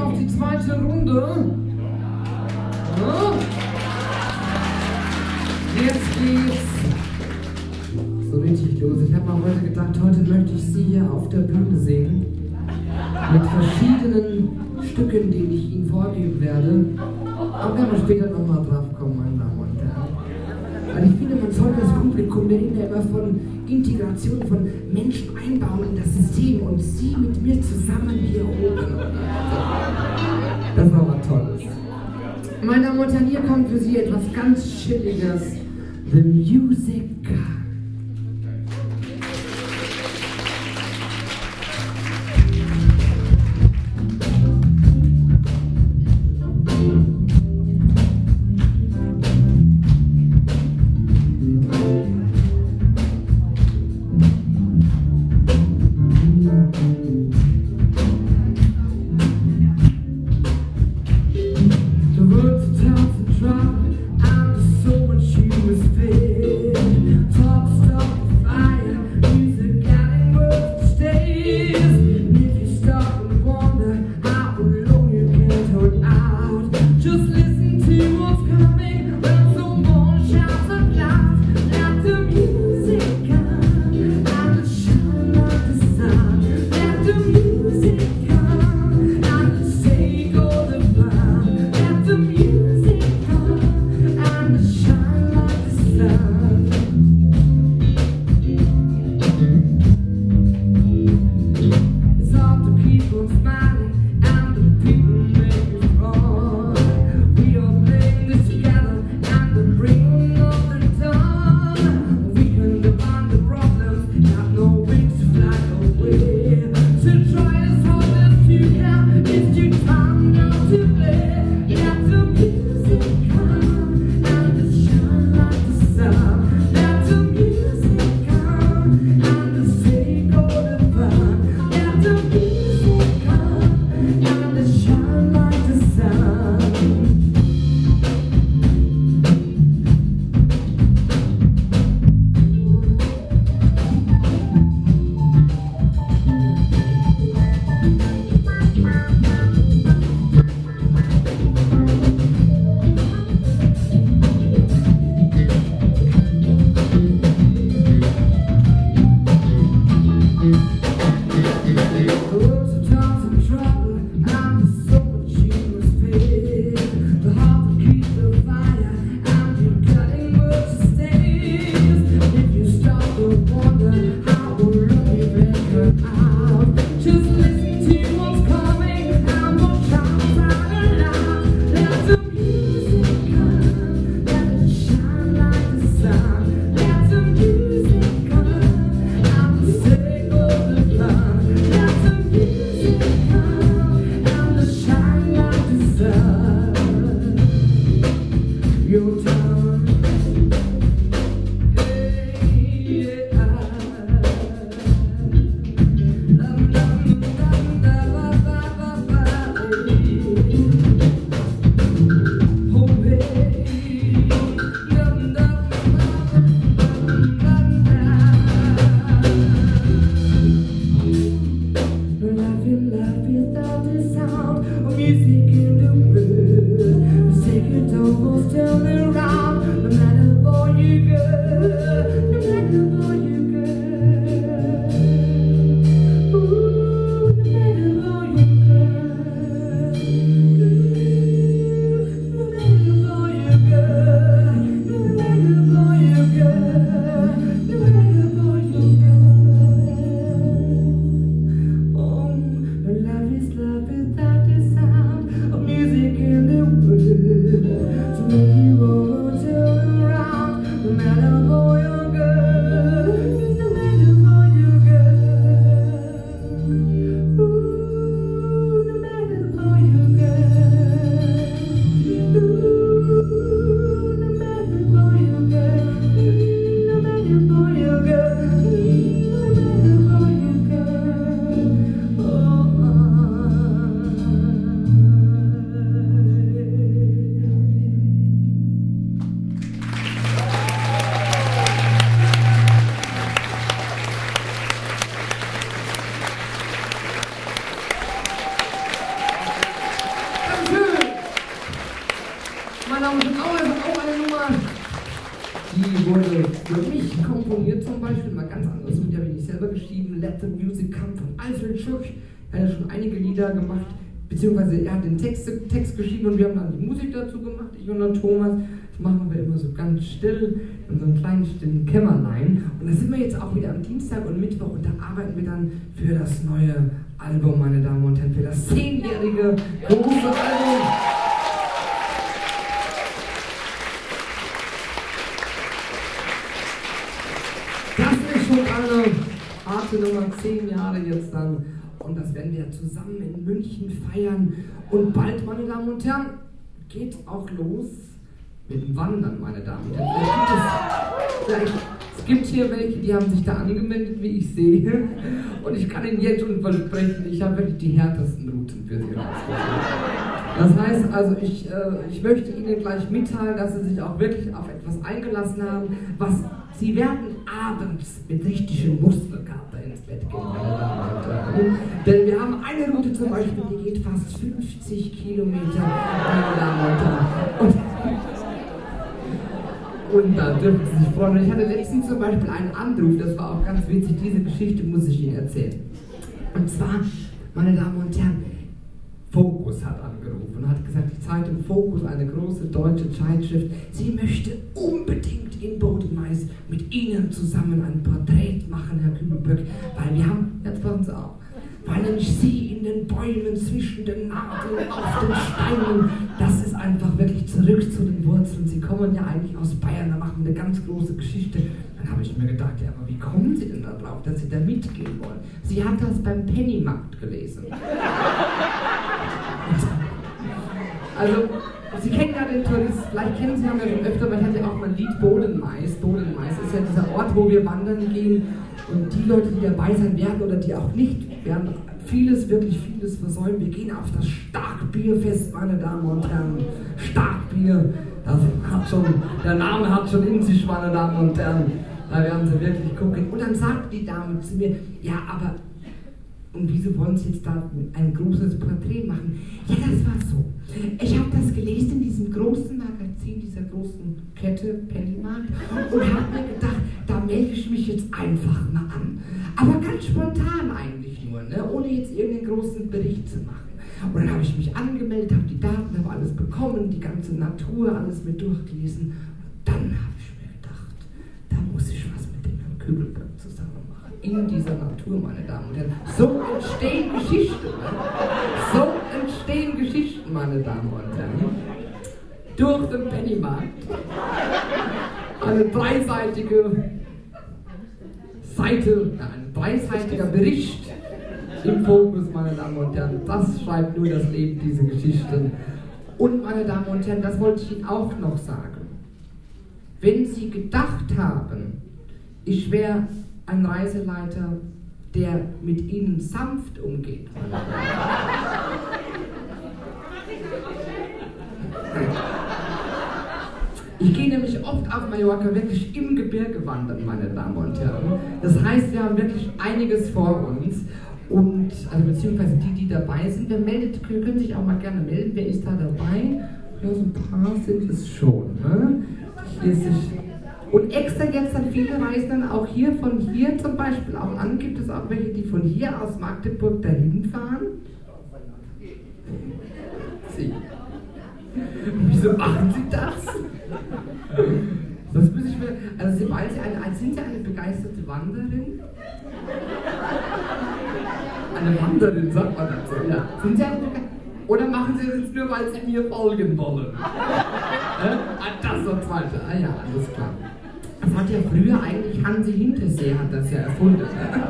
auf die zweite Runde. Ja. Jetzt geht's so richtig los. Ich habe mir heute gedacht, heute möchte ich Sie hier auf der Bühne sehen. Mit verschiedenen Stücken, die ich Ihnen vorgeben werde. Aber werden wir später nochmal drauf kommen, meine Damen und Herren. Weil ich finde, man sollte das Publikum, wir reden ja immer von Integration, von Menschen einbauen in das System und Sie mit mir zusammen hier oben. Das war was Tolles. Meine Damen und Herren, hier kommt für Sie etwas ganz Chilliges. The Music. Talk Die wurde für mich komponiert zum Beispiel, mal ganz anderes Lied habe ich nicht selber geschrieben, Let the Music Come von Alfred Schuch. Er hat ja schon einige Lieder gemacht, beziehungsweise er hat den Text geschrieben und wir haben dann die Musik dazu gemacht, ich und der Thomas. Das machen wir immer so ganz still in so einem kleinen stillen Kämmerlein. Und da sind wir jetzt auch wieder am Dienstag und Mittwoch und da arbeiten wir dann für das neue Album, meine Damen und Herren, für das 10-jährige große Album. Schon eine harte Nummer, 10 Jahre jetzt dann. Und das werden wir zusammen in München feiern. Und bald, meine Damen und Herren, geht auch los mit dem Wandern, meine Damen und Herren. Es gibt hier welche, die haben sich da angemeldet, wie ich sehe. Und ich kann Ihnen jetzt schon versprechen, ich habe wirklich die härtesten Routen für Sie rausgesucht. Das heißt also, ich möchte Ihnen gleich mitteilen, dass Sie sich auch wirklich auf etwas eingelassen haben, was Sie werden abends mit richtigem Muskelkater ins Bett gehen, meine Damen und Herren. Denn wir haben eine Route zum Beispiel, die geht fast 50 Kilometer, meine Damen und Herren. Und da dürfen Sie sich freuen. Und ich hatte letztens zum Beispiel einen Anruf, das war auch ganz witzig, diese Geschichte muss ich Ihnen erzählen. Und zwar, meine Damen und Herren, Focus hat angerufen und hat gesagt, die Zeitung Focus, eine große deutsche Zeitschrift, sie möchte unbedingt in Bodenmais mit Ihnen zusammen ein Porträt machen, Herr Kübelböck, weil wir haben, jetzt passen Sie auf, weil nämlich Sie in den Bäumen, zwischen den Nadeln, auf den Steinen, das ist einfach wirklich zurück zu den Wurzeln. Sie kommen ja eigentlich aus Bayern, da machen wir eine ganz große Geschichte. Dann habe ich mir gedacht, ja, aber wie kommen Sie denn da drauf, dass Sie da mitgehen wollen? Sie hat das beim Pennymarkt gelesen. Also, Sie kennen ja den Tourist, vielleicht kennen Sie ihn ja schon öfter, weil ich hatte ja auch mal ein Lied Bodenmais. Bodenmais ist ja dieser Ort, wo wir wandern gehen und die Leute, die dabei sein werden oder die auch nicht, werden wirklich vieles versäumen. Wir gehen auf das Starkbierfest, meine Damen und Herren. Starkbier, der Name hat schon in sich, meine Damen und Herren. Da werden Sie wirklich gucken. Und dann sagt die Dame zu mir, ja, aber und wieso wollen Sie jetzt da ein großes Porträt machen? Ja, das war so. Ich habe das gelesen in diesem großen Magazin, dieser großen Kette, Pennymarkt, und habe mir gedacht, da melde ich mich jetzt einfach mal an. Aber ganz spontan eigentlich nur, ne? Ohne jetzt irgendeinen großen Bericht zu machen. Und dann habe ich mich angemeldet, habe die Daten, habe alles bekommen, die ganze Natur, alles mit durchgelesen. Und dann habe ich mir gedacht, da muss ich was mit dem Herrn Kübelböck zusammen machen. In dieser Natur, meine Damen und Herren. So entstehen Geschichten. So entstehen Geschichten, meine Damen und Herren. Durch den Pennymarkt. Eine dreiseitige Seite, ein dreiseitiger Bericht im Fokus, meine Damen und Herren. Das schreibt nur das Leben, diese Geschichten. Und, meine Damen und Herren, das wollte ich Ihnen auch noch sagen. Wenn Sie gedacht haben, ich wäre ein Reiseleiter, der mit Ihnen sanft umgeht. Ich gehe nämlich oft auf Mallorca wirklich im Gebirge wandern, meine Damen und Herren. Das heißt, wir haben wirklich einiges vor uns. Und, also beziehungsweise die dabei sind, können sich auch mal gerne melden. Wer ist da dabei? Ja, so ein paar sind es schon. Ne? Und extra jetzt dann viele reisen dann auch hier von hier zum Beispiel auch an. Gibt es auch welche, die von hier aus Magdeburg dahin fahren? Sie. Wieso machen Sie das? Das muss ich mir. Also sind Sie eine begeisterte Wanderin? Eine Wanderin, sagt man dazu, ja. Sind Sie eine Oder machen Sie das jetzt nur, weil Sie mir folgen wollen? Das so zweite. Ah ja, alles klar. Das hat ja früher eigentlich Hansi Hinterseer hat das ja erfunden.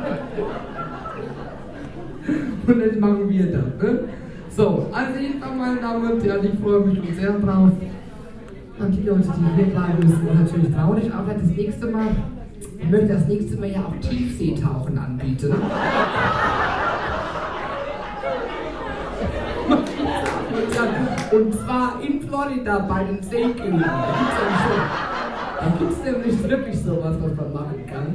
Und das machen wir dann. Ne? So, also jedenfalls, meine Damen und Herren, ich freue mich schon sehr drauf. Und die Leute, die hier bleiben, müssen natürlich traurig arbeiten. Das nächste Mal, ich möchte das nächste Mal ja auch Tiefseetauchen anbieten. Und zwar in Florida bei den Seekühen. Da gibt es nämlich wirklich sowas, was man machen kann.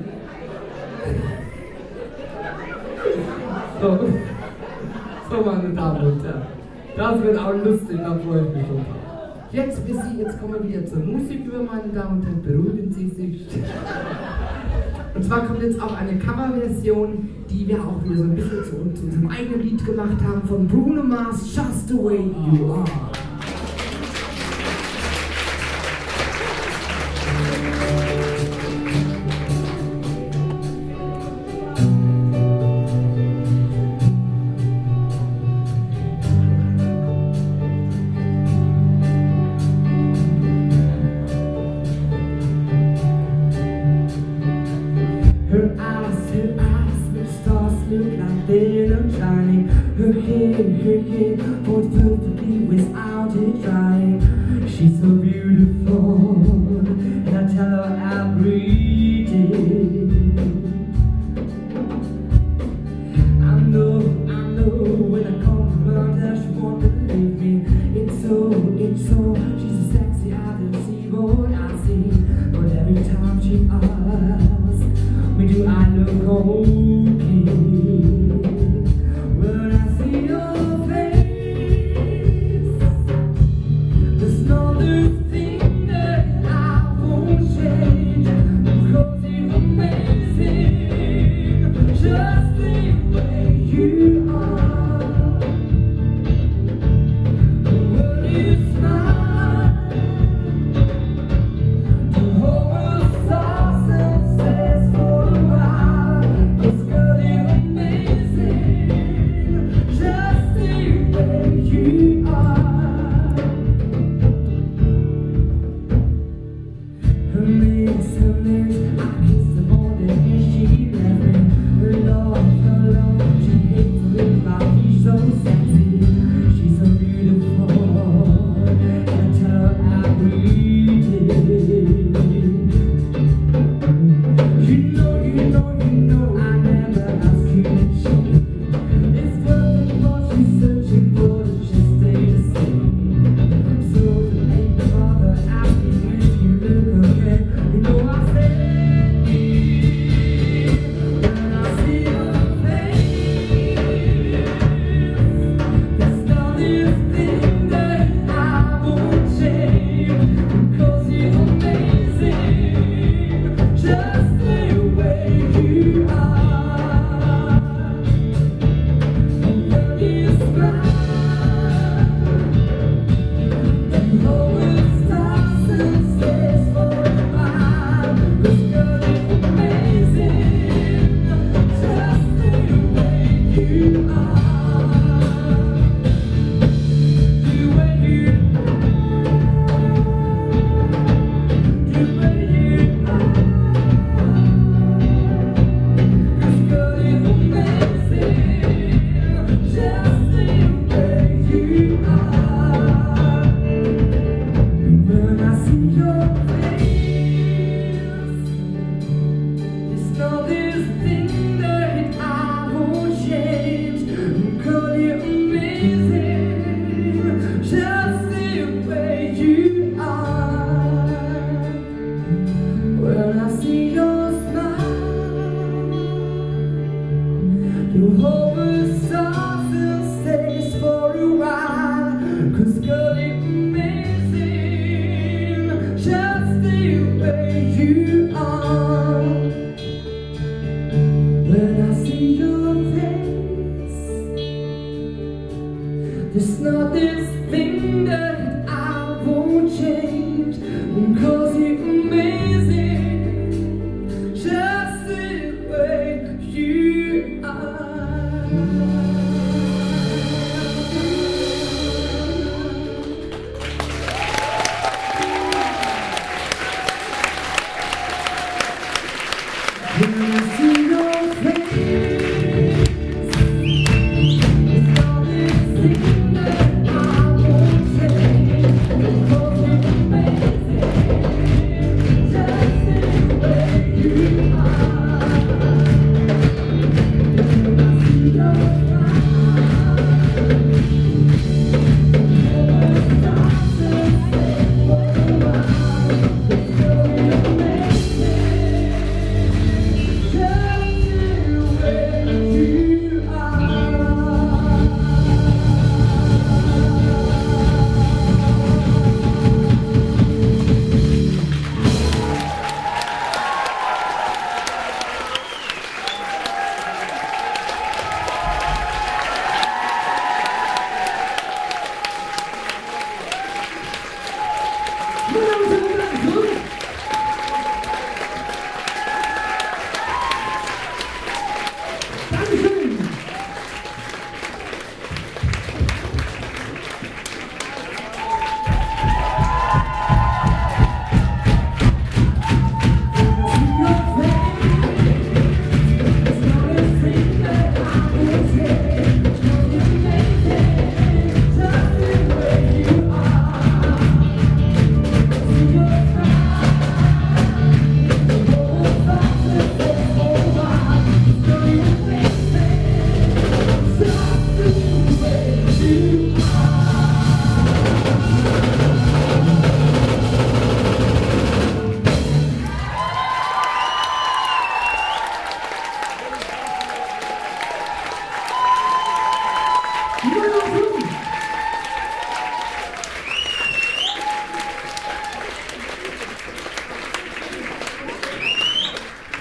So, meine Damen und Herren. Das wird auch lustig, da freue ich mich schon drauf. Jetzt kommen wir wieder zur Musik über, meine Damen und Herren. Beruhigen Sie Sehnsüchte. Und zwar kommt jetzt auch eine Coverversion, die wir auch wieder so ein bisschen zu unserem eigenen Lied gemacht haben, von Bruno Mars, Just the Way You Are. Her eyes, the stars look like they're not shining. Her hair, falls perfectly without it drying. She's so beautiful, and I tell her every day. I know, when I come around her, she won't believe me. It's so, she's so sexy, I don't see what I see. But every time she asks me, do I look okay? When I see your face, there's no other thing that I won't change. Because you're amazing, just the way you are. When you smile, the whole world stops and stays for a while. 'Cause girl, you're amazing, just the way you are. Her name's, I kissed her morning and she left me. Her love, she hates to live like she's so sexy. She's so beautiful, and I tell her every day. You know, I never ask you to change. It's perfect what she's searching for, to just stay the same. So ain't no bother asking if you look okay. You know I say, when I see your face, there's not this thing that I won't change. Because you're amazing, just the way you are. And when you smile, the whole world stops and stays for a while. 'Cause girl, you're amazing, just the way you are. The way you are. 'Cause girl, you're amazing, just the way you are. When I see your face, there's no this thing that I won't change. Girl, you're amazing, just the way you are. When I see your smile, the whole world stops and stays for a while. 'Cause girl, you're amazing, just the way you are. When I see your face, there's not this thing that I won't change. 'Cause you're amazing,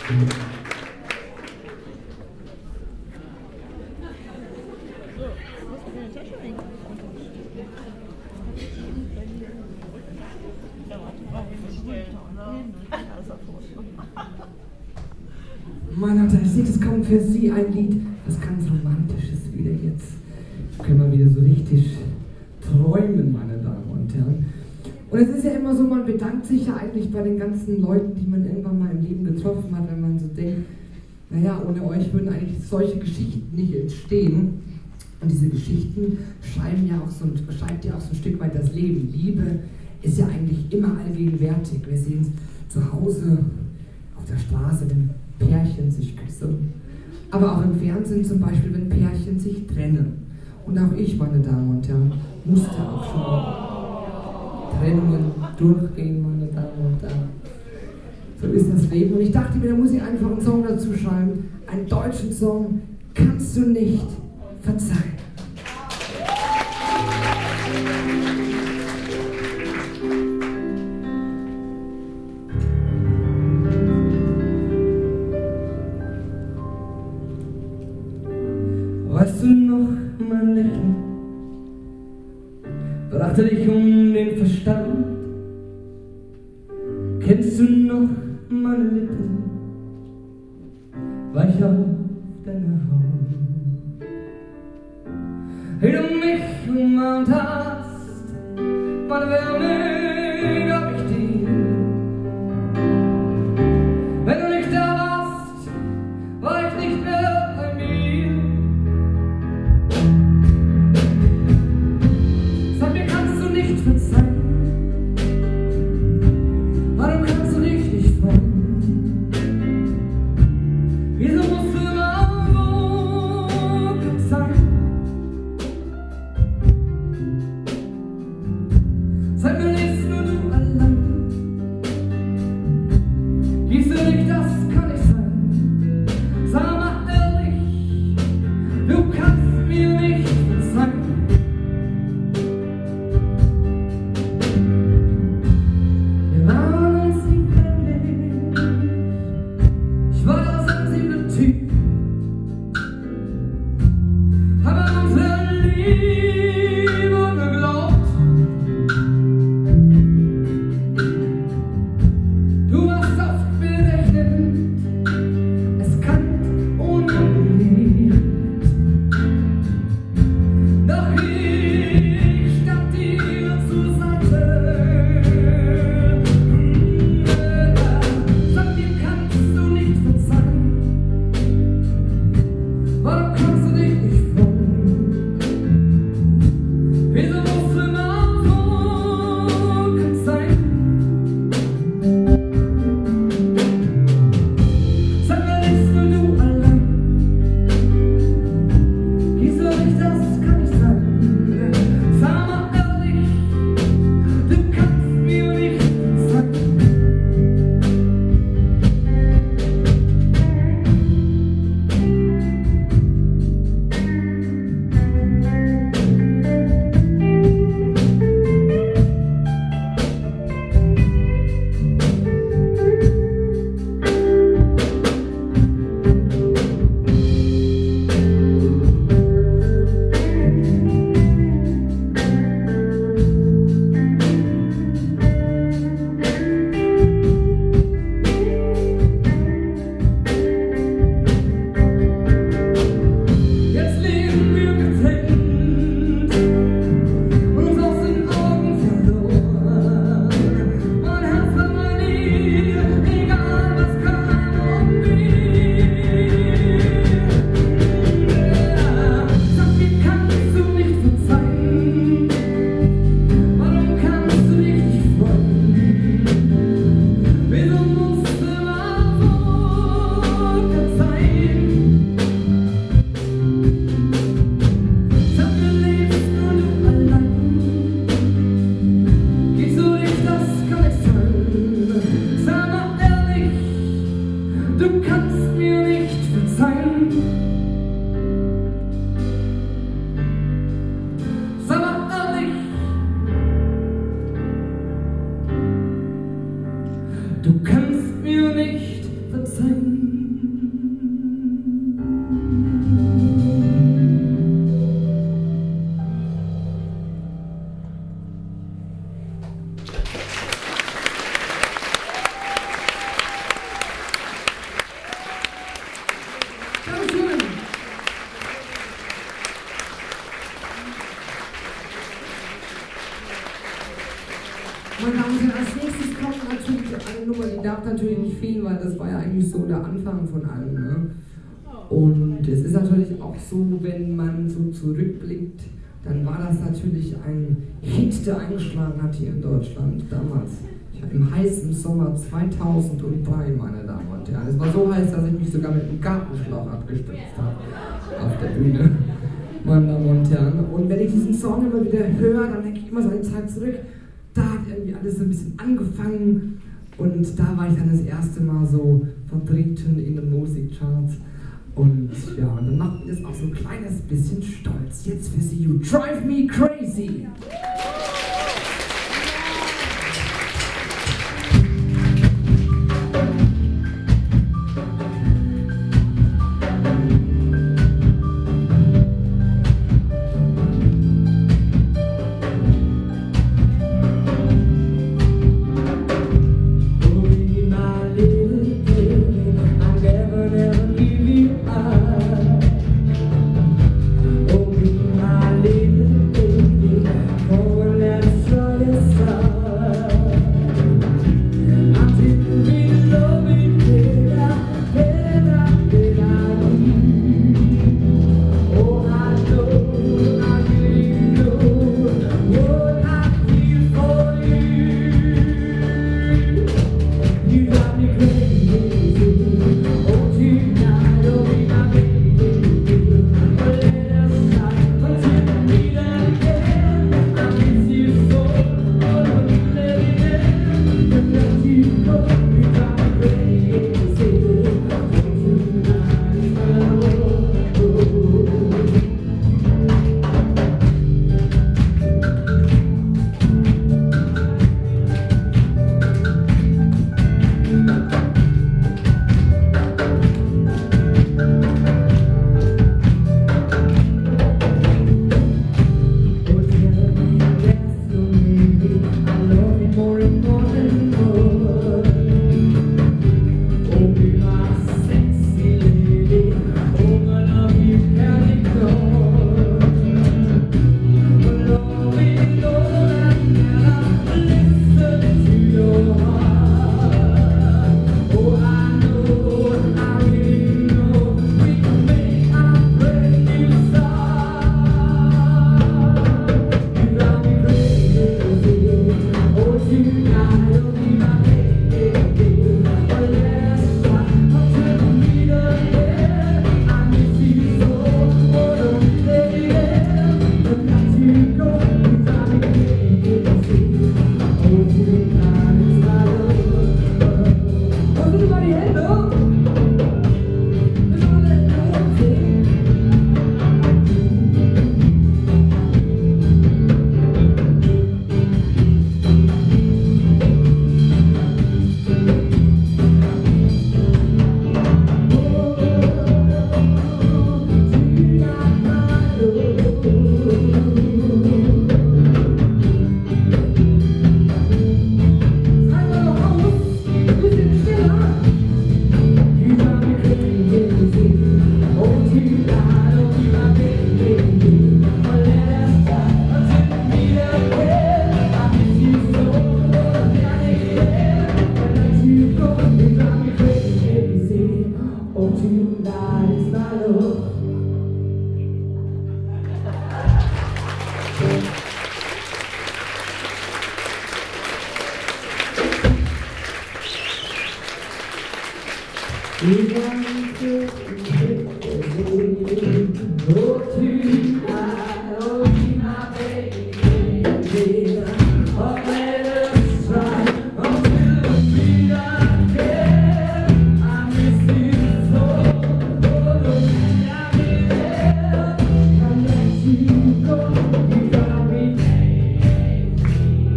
Mann, Alter, ich sehe, das kommt für Sie ein Lied, was ganz Romantisches wieder jetzt. Können wir wieder so richtig träumen, meine Damen und Herren. Und es ist ja immer so, man bedankt sich ja eigentlich bei den ganzen Leuten, die man irgendwann mal im Leben getroffen hat, wenn man so denkt, naja, ohne euch würden eigentlich solche Geschichten nicht entstehen. Und diese Geschichten schreibt ja auch so ein Stück weit das Leben. Liebe ist ja eigentlich immer allgegenwärtig. Wir sehen es zu Hause, auf der Straße, wenn Pärchen sich küssen. Aber auch im Fernsehen zum Beispiel, wenn Pärchen sich trennen. Und auch ich, meine Damen und Herren, musste auch schon Trennungen durchgehen, meine Damen und Herren. So ist das Leben. Und ich dachte mir, da muss ich einfach einen Song dazu schreiben. Einen deutschen Song, kannst du nicht verzeihen. Weißt du noch, mein Lächeln brachte dich um den Verstand? Kennst du noch meine Lippen, weich auf deiner Haut? Wie du mich umarmt hast, meine Wärme gab ich dir. Wenn du nicht da warst, war ich nicht mehr bei mir. Sag mir, kannst du nicht verzeihen? Warum kannst du dich nicht freuen? Wieso musst du immer so sein? Sag mir, lebst nur du allein? Gibst du nicht, das kann nicht sein. Sag mal ehrlich, du kannst mir nicht verzeihen. Wir waren uns nicht ähnlich. Ich war der sensible Typ. Hab an unsere Liebe geglaubt. Du warst oft bedächtig. sein. Meine Damen und Herren, als nächstes kommt natürlich eine Nummer, die darf natürlich nicht fehlen, weil das war ja eigentlich so der Anfang von allem. Ne? Und es ist natürlich auch so, wenn man so zurückblickt, dann war das natürlich ein Hit, der eingeschlagen hat hier in Deutschland damals. Im heißen Sommer 2003, meine Damen und Herren. Es war so heiß, dass ich mich sogar mit einem Gartenschlauch abgestürzt habe auf der Bühne, meine Damen und Herren. Und wenn ich diesen Song immer wieder höre, dann denke ich immer so eine Zeit zurück. Da hat irgendwie alles so ein bisschen angefangen und da war ich dann das erste Mal so vertreten in den Musikcharts. Und ja, und dann macht mir das auch so ein kleines bisschen stolz. Jetzt für Sie, You Drive Me Crazy!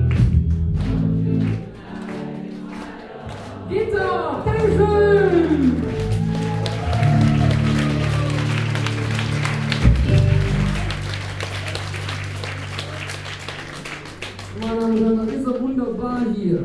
Dankeschön! hier.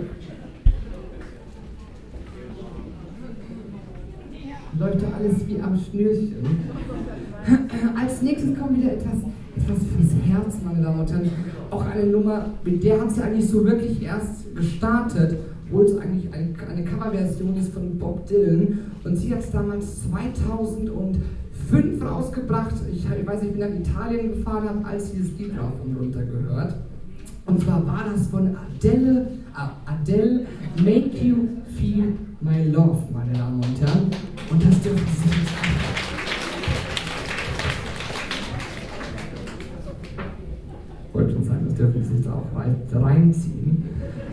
Läuft doch alles wie am Schnürchen. Als nächstes kommt wieder etwas fürs Herz, meine Damen und Herren. Auch eine Nummer, mit der hat es eigentlich so wirklich erst gestartet, obwohl es eigentlich eine Coverversion ist von Bob Dylan. Und sie hat es damals 2005 rausgebracht. Ich weiß nicht, ich bin nach Italien gefahren, habe als dieses Lied rauf und runter gehört. Und zwar war das von Adele, Make You Feel My Love, meine Damen und Herren. Und das dürfen Sie jetzt auch. Wollte schon sagen, das dürfen Sie jetzt auch reinziehen.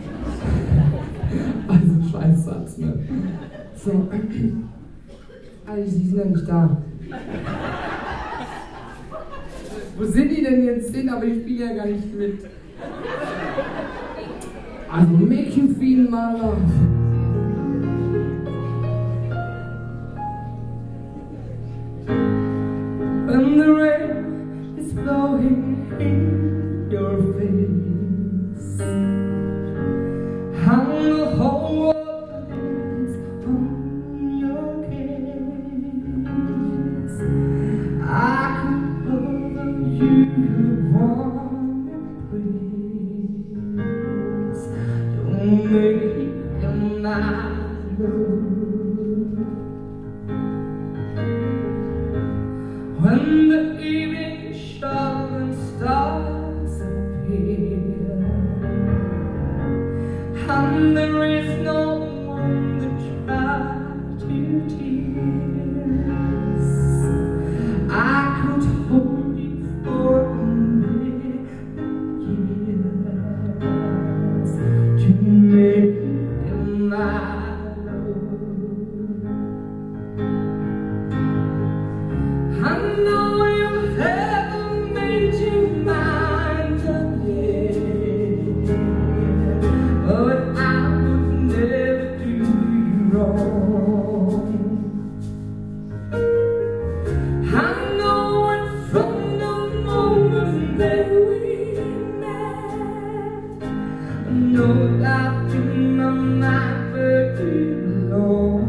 Also Scheißsatz, ne? So. Also, Sie sind ja nicht da. Wo sind die denn jetzt hin? Aber ich spiele ja gar nicht mit. Also, make you feel my love. When the rain is blowing in your face, and the whole world is on your case, I could offer you warm embrace. Don't make it my love. When the evening shadows and stars appear, and there is no one to try to tears, I could hold you for a million years to make you my love. I know you haven't made your mind up yet, but I would never do you wrong. I know it from the moment that we met. I know I've been my mind for too long.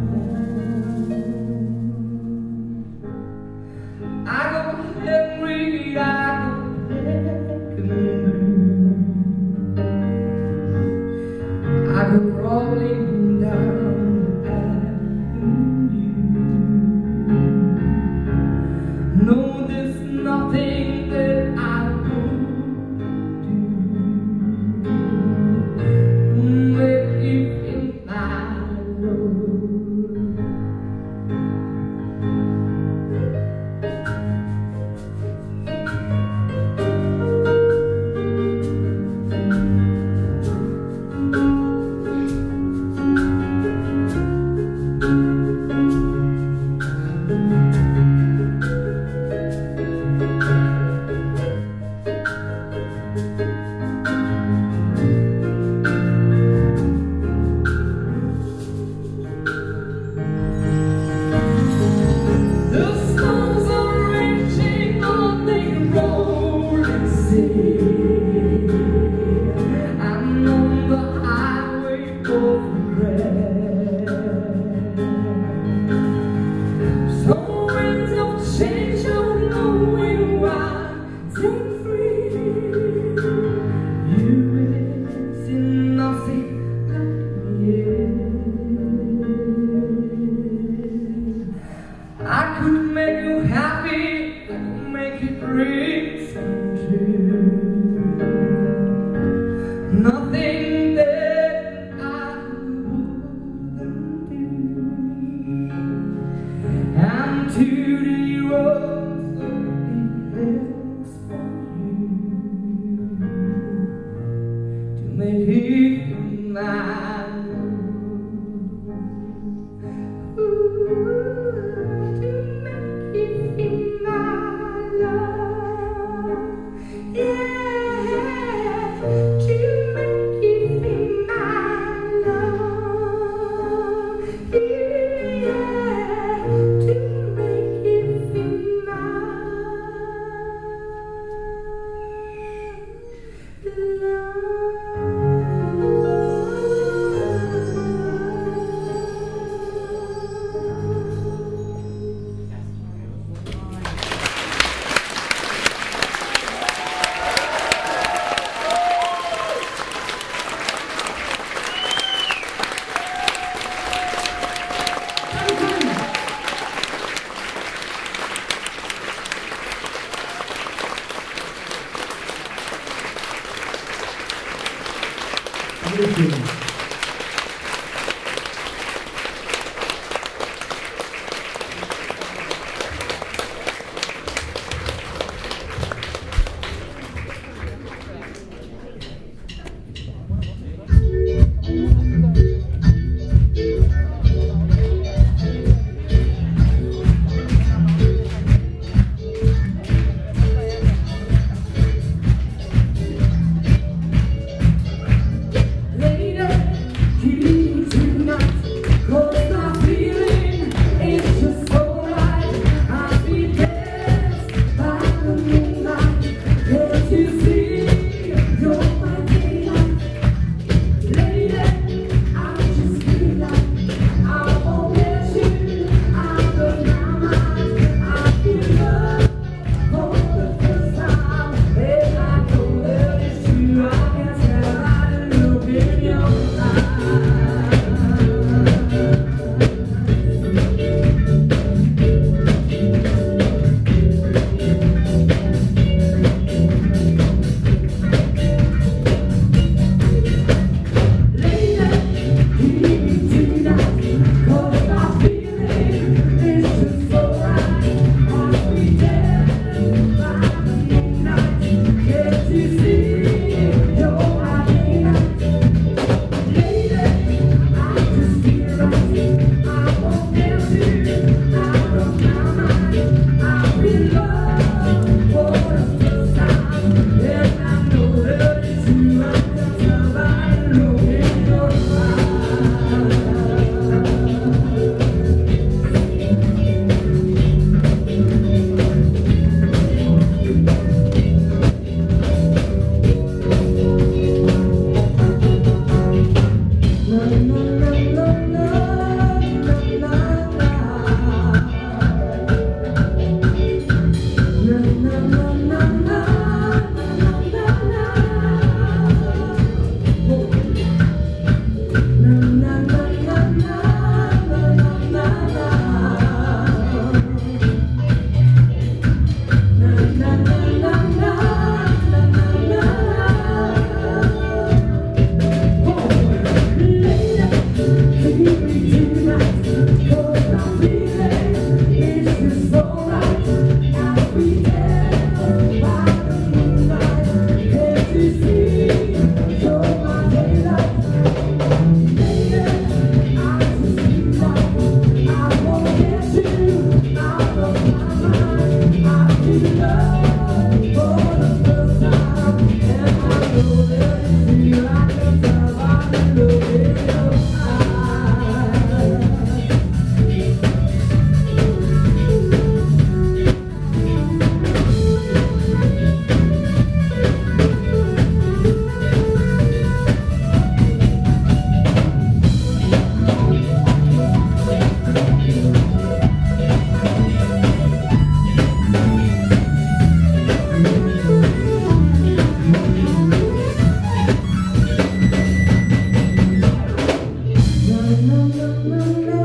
I go Henry, I go black and blue. I go crawling down the avenue. No, there's nothing that I won't do. Make you feel my love. The storms are raging on the rolling sea, and on the highway of regret. So winds of change are blowing wild and free. You see nothing like I could make you happy, I could make your dreams come true. Nothing that I wouldn't do. And to the roads that leads for you, to make it my love. To make you feel my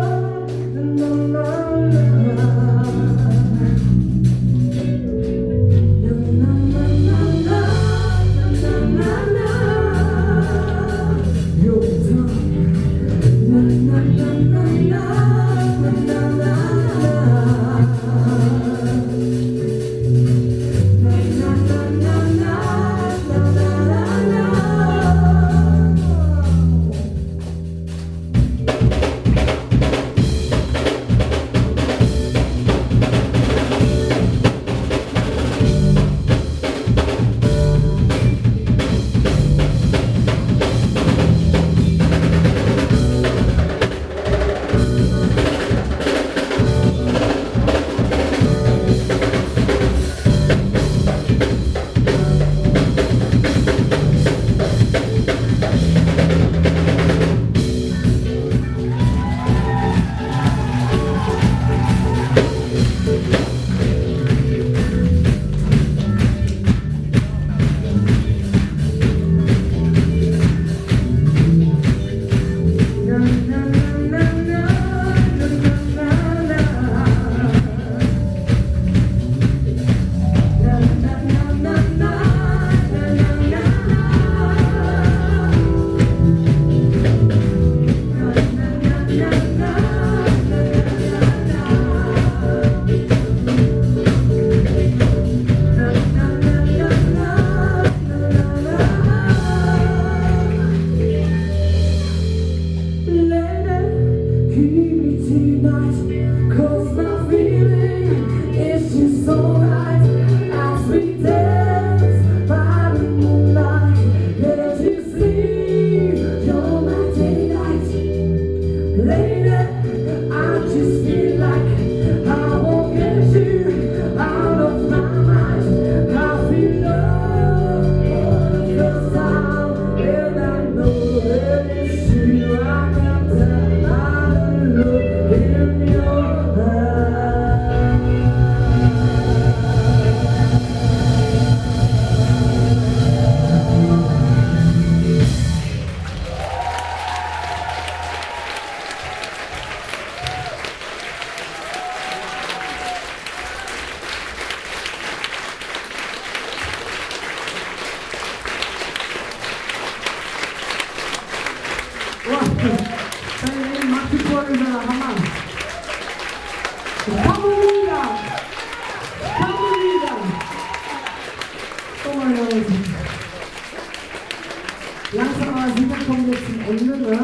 Langsam aber sicher kommen wir zum Ende, ne?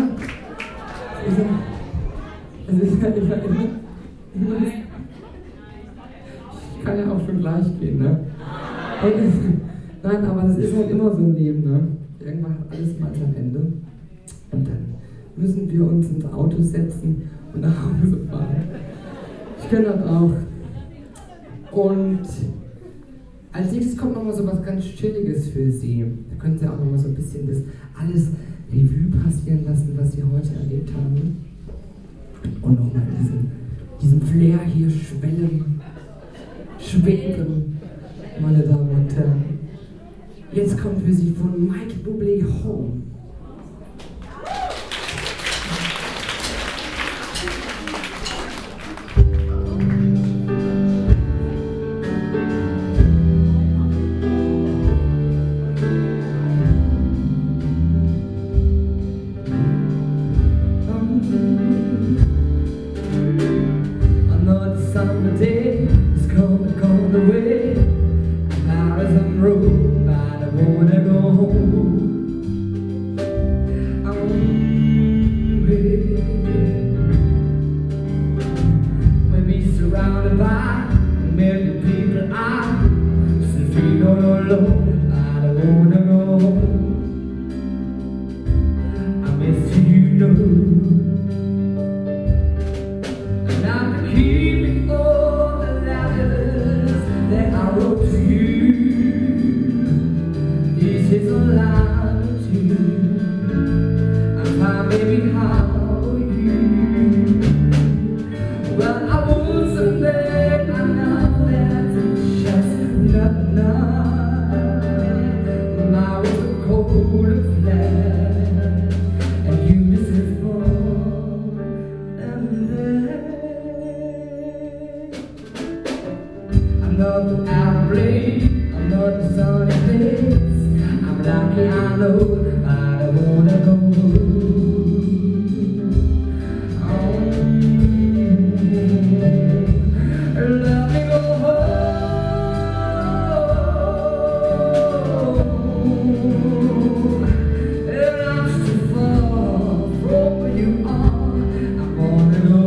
Ich kann ja auch schon gleich gehen, ne? Nein, aber das ist halt immer so ein Leben, ne? Irgendwann hat alles mal sein Ende. Und dann müssen wir uns ins Auto setzen und nach Hause fahren. Ich kenne das auch. Und als nächstes kommt nochmal so was ganz Chilliges für Sie. Da können Sie auch nochmal so ein bisschen das alles Revue passieren lassen, was Sie heute erlebt haben. Und nochmal diesen Flair hier schweben, meine Damen und Herren. Jetzt kommt für Sie von Michael Bublé Home. not out of place, I'm not the sunny place. I'm lucky, I know, but I wanna go home. Let me go home. And I'm too far from where you are. I wanna go.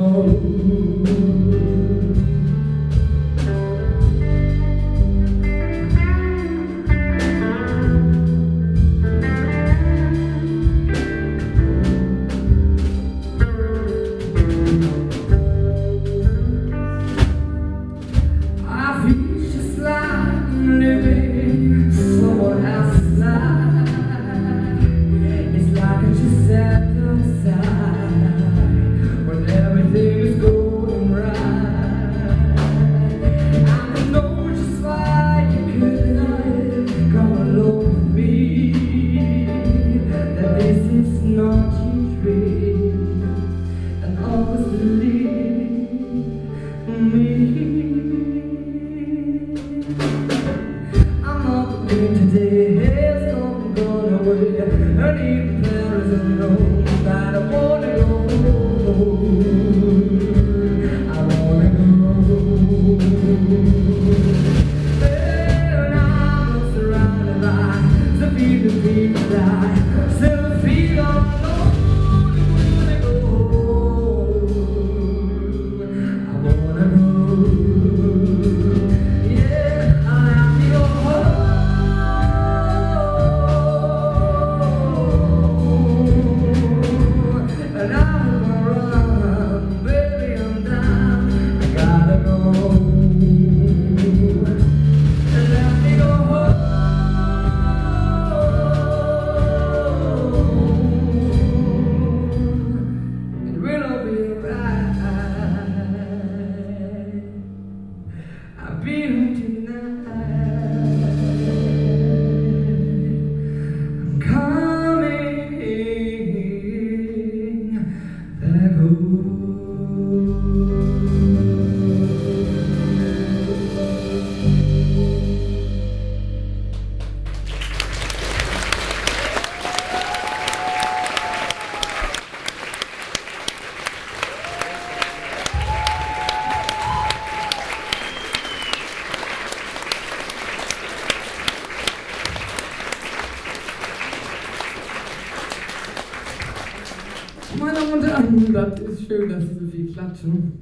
Das ist schön, dass Sie so viel klatschen.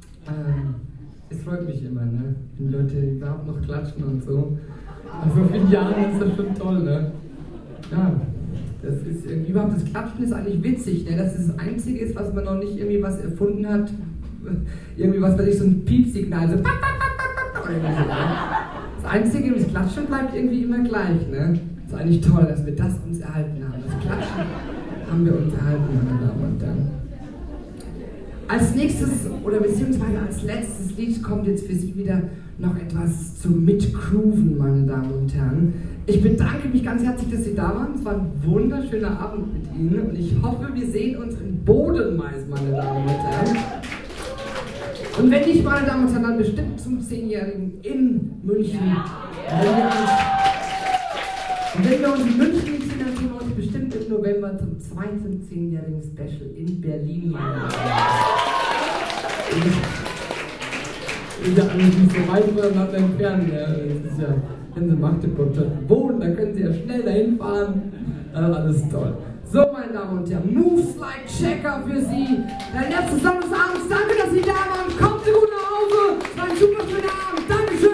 Es freut mich immer, ne? Wenn Leute überhaupt noch klatschen und so. Nach so vielen Jahren ist das schon toll, ne? Ja, das ist irgendwie überhaupt, das Klatschen ist eigentlich witzig, ne? Dass das Einzige ist, was man noch nicht irgendwie was erfunden hat. Irgendwie was, weiß ich, so ein Piepsignal, so. Das Einzige, das Klatschen bleibt irgendwie immer gleich, ne? Das ist eigentlich toll, dass wir das uns erhalten haben. Das Klatschen haben wir uns erhalten, meine Damen und Herren. Als nächstes oder beziehungsweise als letztes Lied kommt jetzt für Sie wieder noch etwas zum Mitgrooven, meine Damen und Herren. Ich bedanke mich ganz herzlich, dass Sie da waren. Es war ein wunderschöner Abend mit Ihnen und ich hoffe, wir sehen uns in Bodenmais, meine Damen und Herren. Und wenn nicht, meine Damen und Herren, dann bestimmt zum 10-Jährigen in München. Und wenn wir uns in München sehen, dann sehen wir uns bestimmt im November zum zweiten 10-jährigen Special in Berlin, meine Damen und Herren. Ist ja alles nicht so weit voneinander entfernt. Ja. Das ist ja, wenn Sie Magdeburg wohnen, da können Sie ja schnell dahin fahren. Alles toll. So, meine Damen und Herren, Moves like Checker für Sie. Der letzte Song des Abends. Danke, dass Sie da waren. Kommt Sie gut nach Hause. Es war ein super schöner Abend. Dankeschön.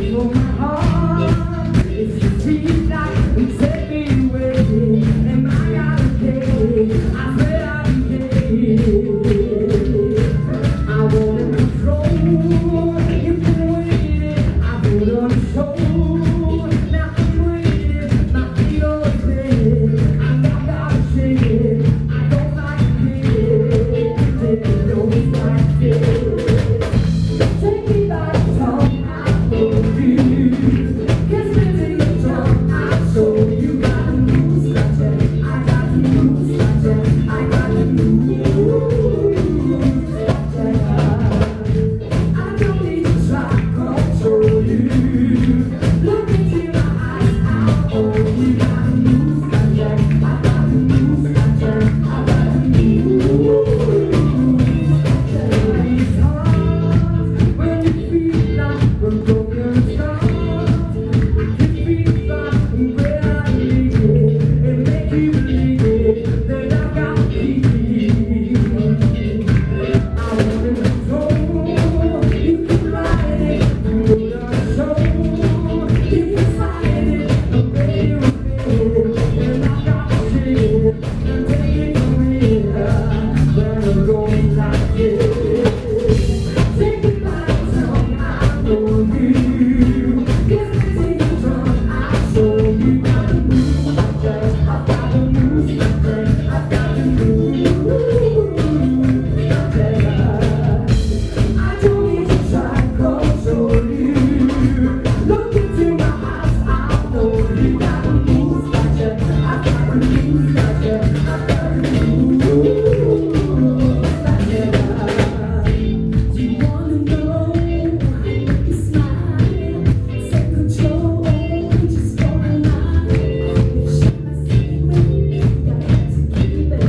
If you see that, take me away. Am I Keep it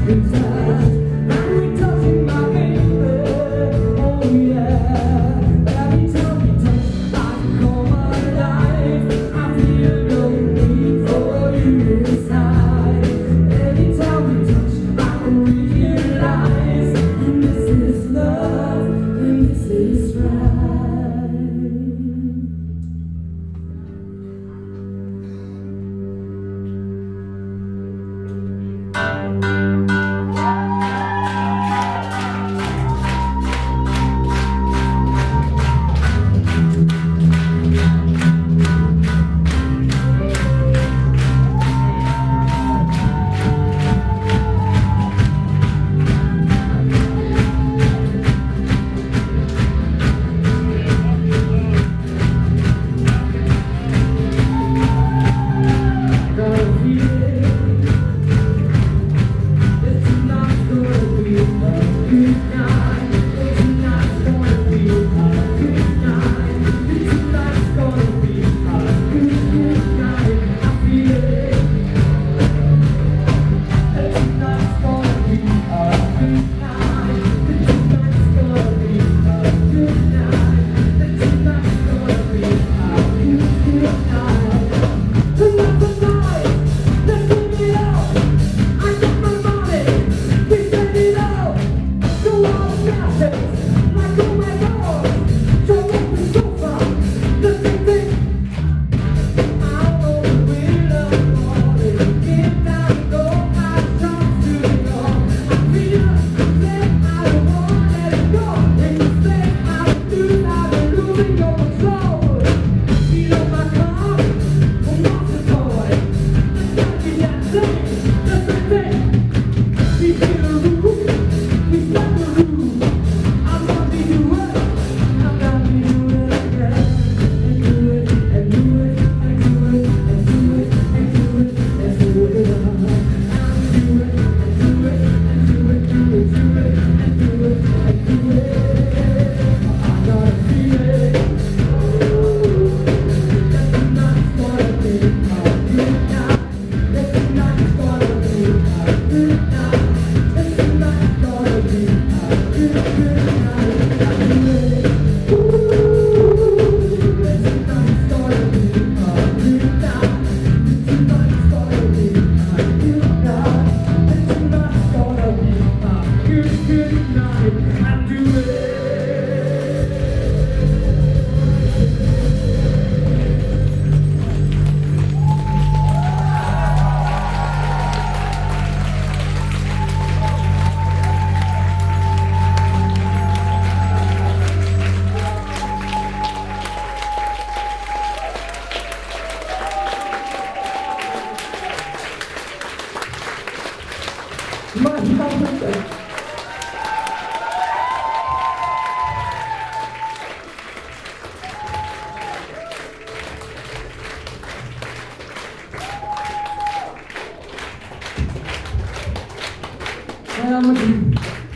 Meine Damen und Herren,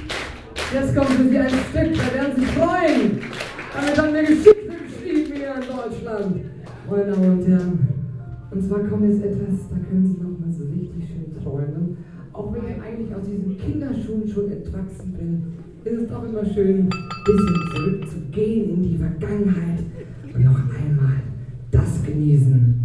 jetzt kommt für Sie ein Stück, da werden Sie freuen. Damit haben wir Geschichte geschrieben hier in Deutschland. Meine Damen und Herren, und zwar kommt jetzt etwas, da können Sie noch mal so richtig schön träumen. Auch wenn ich eigentlich aus diesen Kinderschuhen schon entwachsen bin, ist es doch immer schön, ein bisschen zurückzugehen in die Vergangenheit und noch einmal das genießen,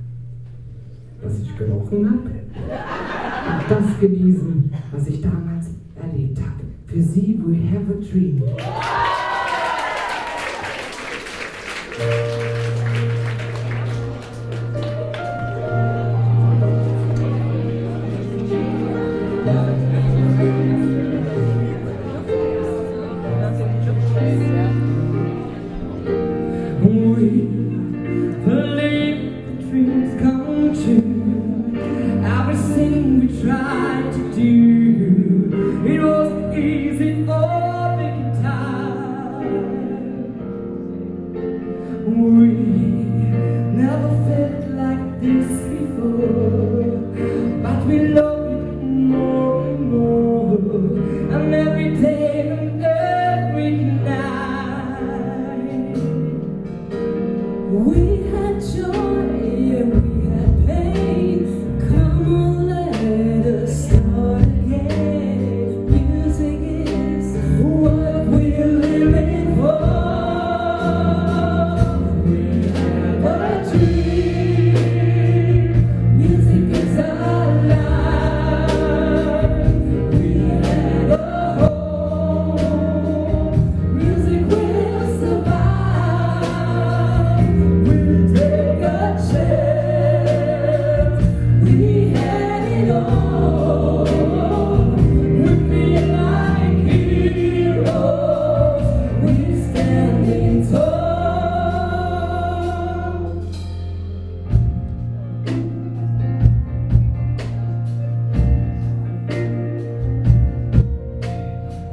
was ich gerochen habe. Und das genießen, was ich damals erlebt habe. Für Sie, We Have a Dream. Come on, let us start again.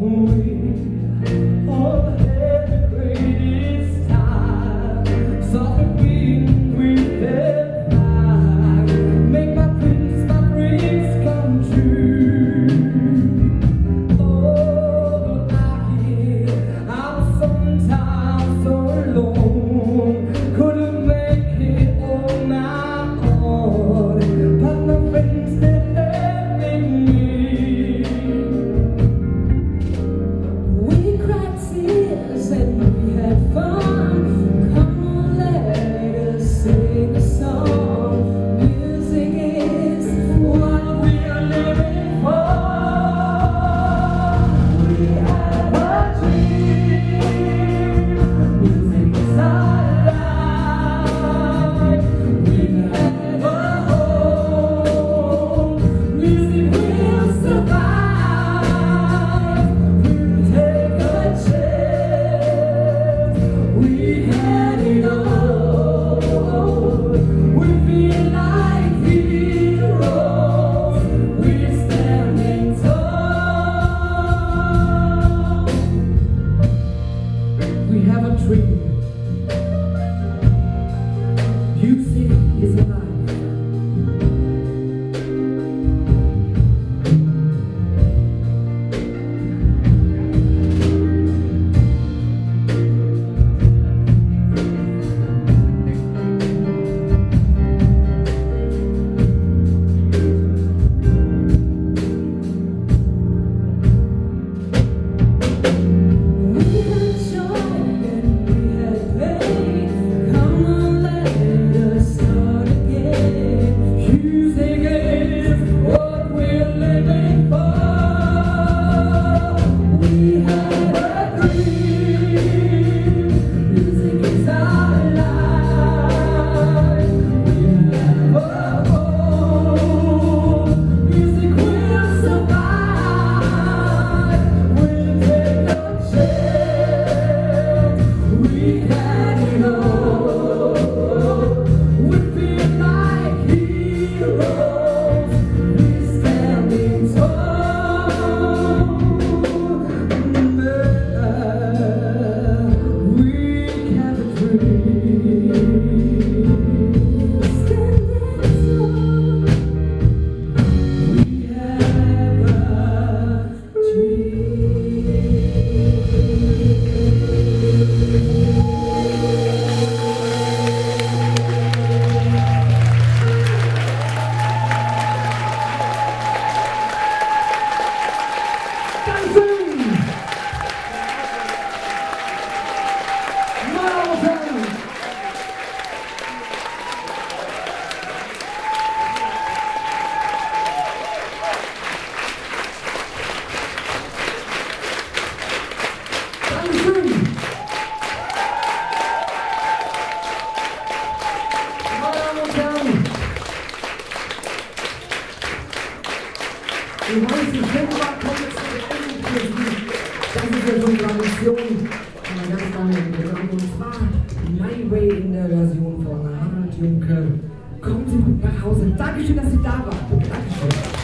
Die meisten Filme kommen zu Ende. Das ist ja schon Tradition von einem ganz langen Programm. Und zwar My Way in der Version von Harald Junke. Kommen Sie gut nach Hause. Dankeschön, dass Sie da waren. Dankeschön.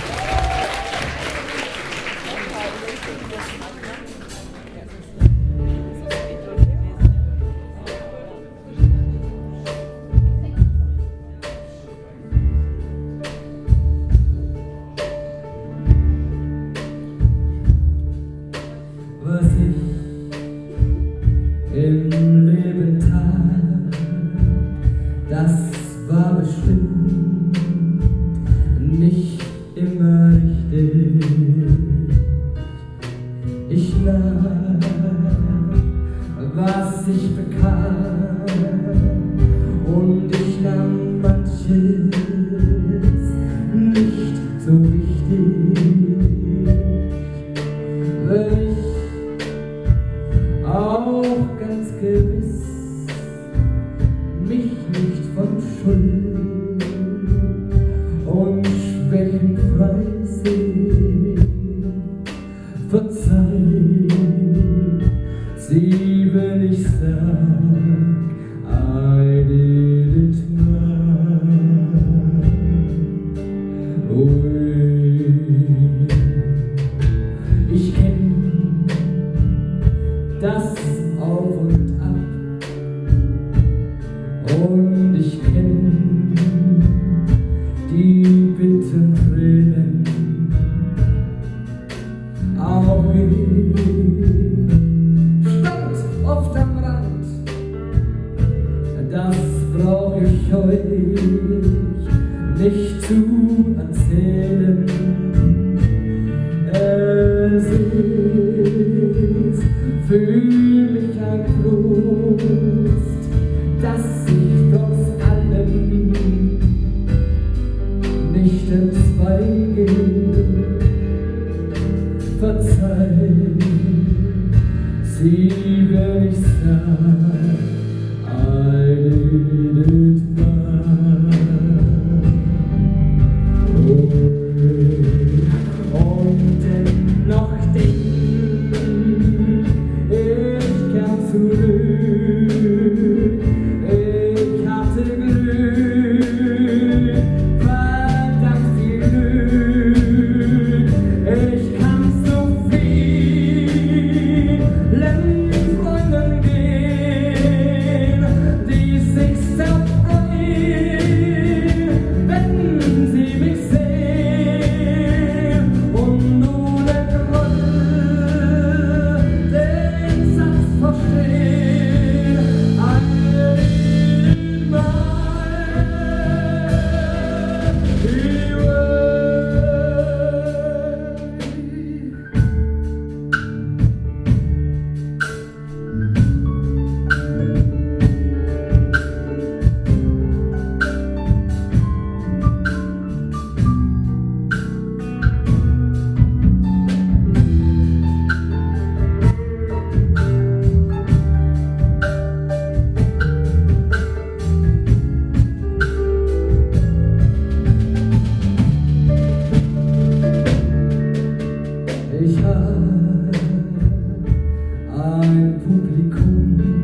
Was ich im Leben tat, das war bestimmt nicht immer richtig. Ich nahm, was ich bekam, und ich nahm manches nicht so wichtig. Wenn ich auch ganz gewiss mich nicht von Schuld und Schwächen frei seh, verzeih sie, wenn ich sag, I did it mal. Ui, ich kenn nicht zu erzählen. Es ist für mich ein Trost, dass ich trotz allem nicht entzweige. Verzeih sie, wenn ich sag, I did it und dennoch denk ich gern zurück. Ich hatte Glück, verdammt viel Glück. Ich kann so vielen Freunden gehen, die sich zerfreuen, wenn sie mich sehen und ohne Groll den Satz verstehen. Ich hab ein Publikum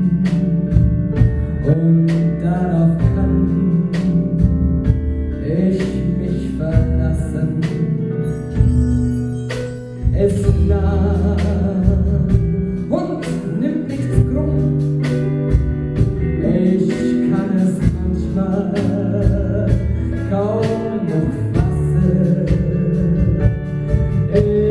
und darauf kann ich mich verlassen. Es nahm und nimmt nichts krumm. Ich kann es manchmal kaum noch fassen.